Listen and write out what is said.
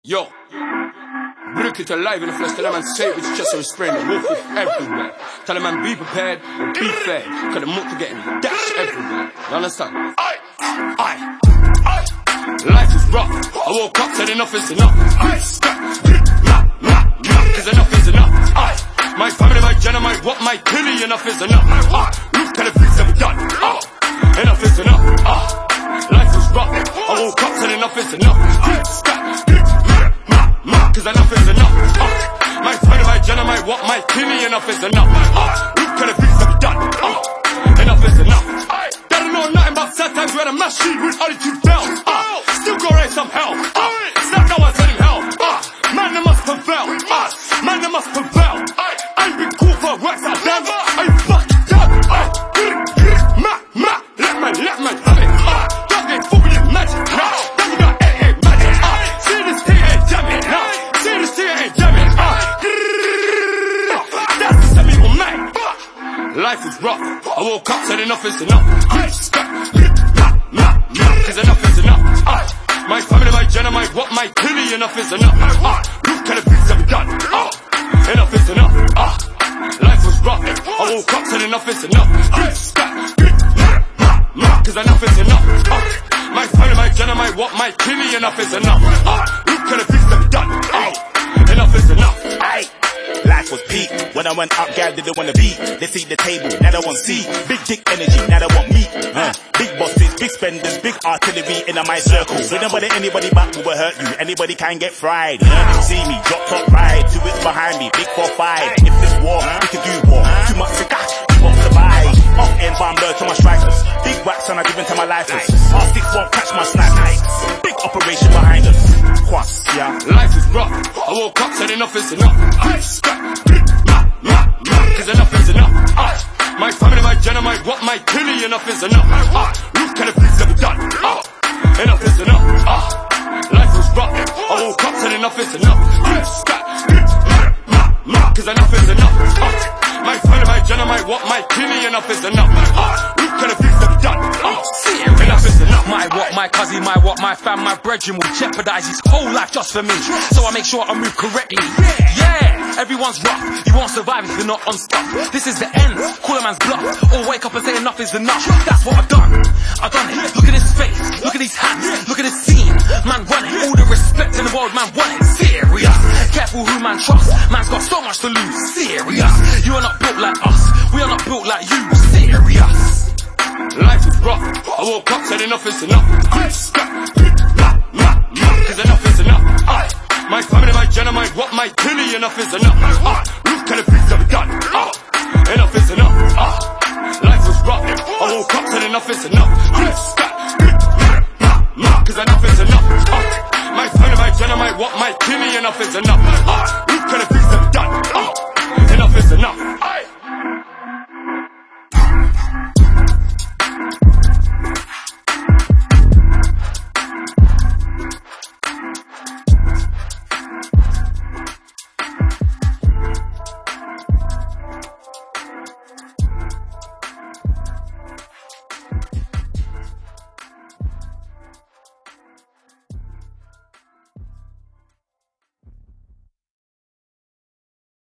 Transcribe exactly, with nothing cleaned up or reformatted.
Yo, Brook it alive in the flesh, tell a man save his chest so he's spraying the wolf with everywhere. Tell a man be prepared and be fair, cause the muck to getting dash everywhere. You understand? Aye, aye, aye. Life is rough, I woke up, said enough is enough. Aye, nah, nah, nah, cause enough is enough. Aye, my family, my gender, my what, my killie, enough is enough. Aye, look at the things that we done. Ah, enough is enough. Ah, life is rough, I woke up, said enough is enough. Cause enough is enough. Uh, my family, my gender, my what, my kidney, enough is enough. Uh, look at the things that we done. Uh, enough is enough. I don't know nothing about sad times where the machine with only two bells. Uh, still go raise some hell. Uh, snap now I said him hell. Uh, man, they must prevail. Uh, man, they must prevail. I ain't been cool for works out damn. I ain't fucking done. Uh, ma, ma, let man, let man have it. Uh, don't get fooled with magic. Nah, don't get that ain't magic. Uh, see this thing ain't jamming. Nah. Life is rough, I woke up, said enough is enough. Cause enough is enough. uh, My family, my gender, my what, my killie, enough is enough. uh, Look at the things that we done. uh, Enough is enough. uh, Life was rough, I woke up, said enough is enough. Cause enough is enough. uh, My family, my gender, my what, my killie, enough is enough. uh, Look at the things that we done. uh, Enough is enough. Aye. Life was peak. When I went up, gal didn't wanna beat. They see the table, now they want see. Big dick energy, now they want meat. Uh, big bosses, big spenders, big artillery in my circle. When nobody, anybody back will hurt you. Anybody can get fried. Uh, see me, drop top ride. Two weeks behind me, big four five. If this war, we can do war. Too much to cash, you won't survive. Off end bomb low to my strikers. Big wax and I give into my lifers. R six won't catch my snipers. Big operation behind us. Quas, yeah. Life is rough, I woke up, said enough is enough. Cause enough is enough. uh, My family, my gender, my what, my killie, enough is enough. uh, Look at the things that we done. uh, Enough is enough. uh, Life was rough, I woke up, said enough is enough. Cause enough is enough. uh, My family, my gender, my what, my killie, enough is enough. uh, Look at the things that we done. uh, Enough is enough. My what, my cousin, my what, my fam, my brethren will jeopardize his whole life just for me. So I make sure I move correctly. Yeah, everyone's rough. You won't survive if you're not on stuff. This is the end. Call a man's bluff. Or wake up and say enough is enough. That's what I've done. I've done it. Look at his face. Look at his hands. Look at his scene. Man run it. All the respect in the world, man want it. Serious. Careful who man trusts. Man's got so much to lose. Serious. You are not built like us. We are not built like you. Serious. Life is rough, I woke up, said enough is enough. Cause enough is enough. uh, My family, my gender, my what, my killie, enough is enough. uh, Look at the things that we done. uh, Enough is enough. uh, Life was rough, I woke up, said enough is enough. Cause enough is enough. uh, My family, my gender, my what, my killie, enough is enough. uh, Look at the things that we done. uh, Enough is enough.